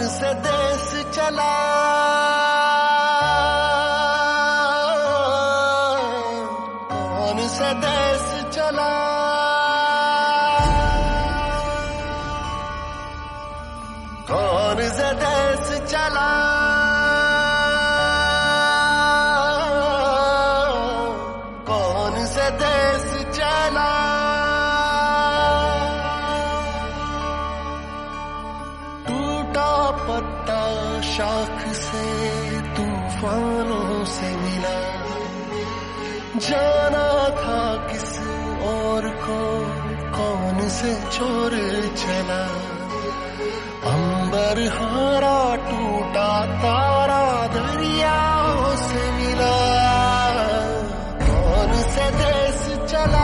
से देश चला, कौन से देश चला, कौन से देश चला, कौन से देश चला। टूटा पत्ता शाख से तूफानों से मिला, जाना था किस और को कौन से छोड़ चला। अंबर हारा टूटा तारा दरियाओं से मिला, कौन से देश चला।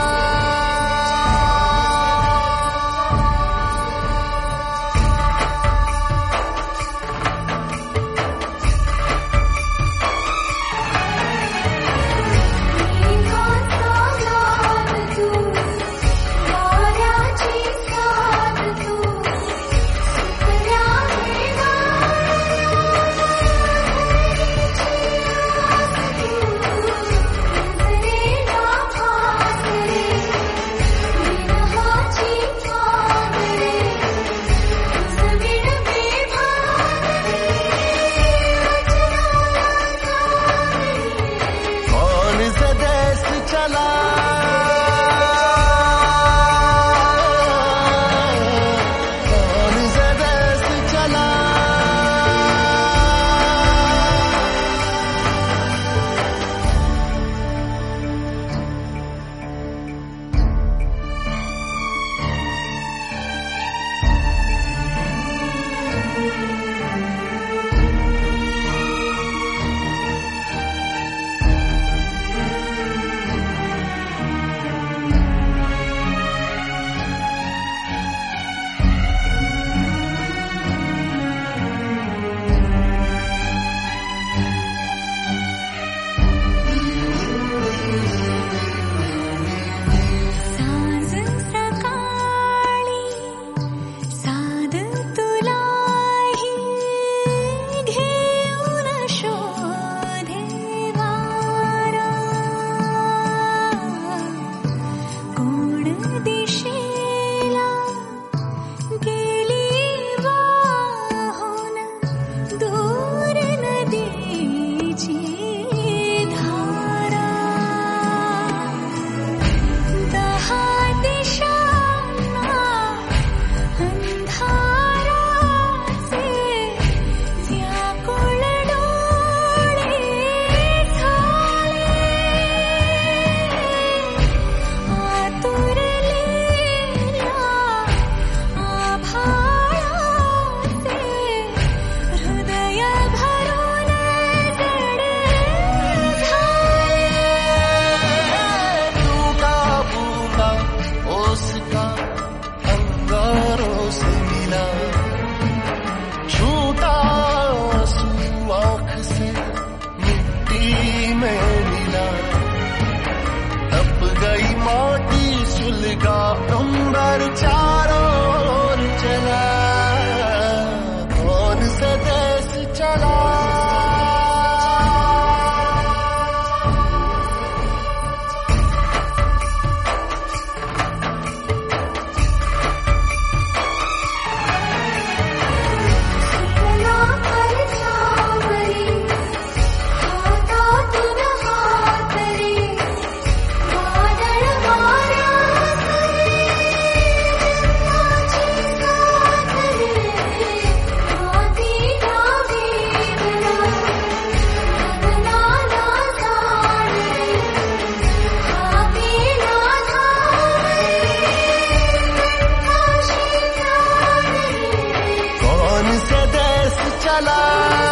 अंबर चारों ओर चला, कौन से देश चला। कौन से देश चला।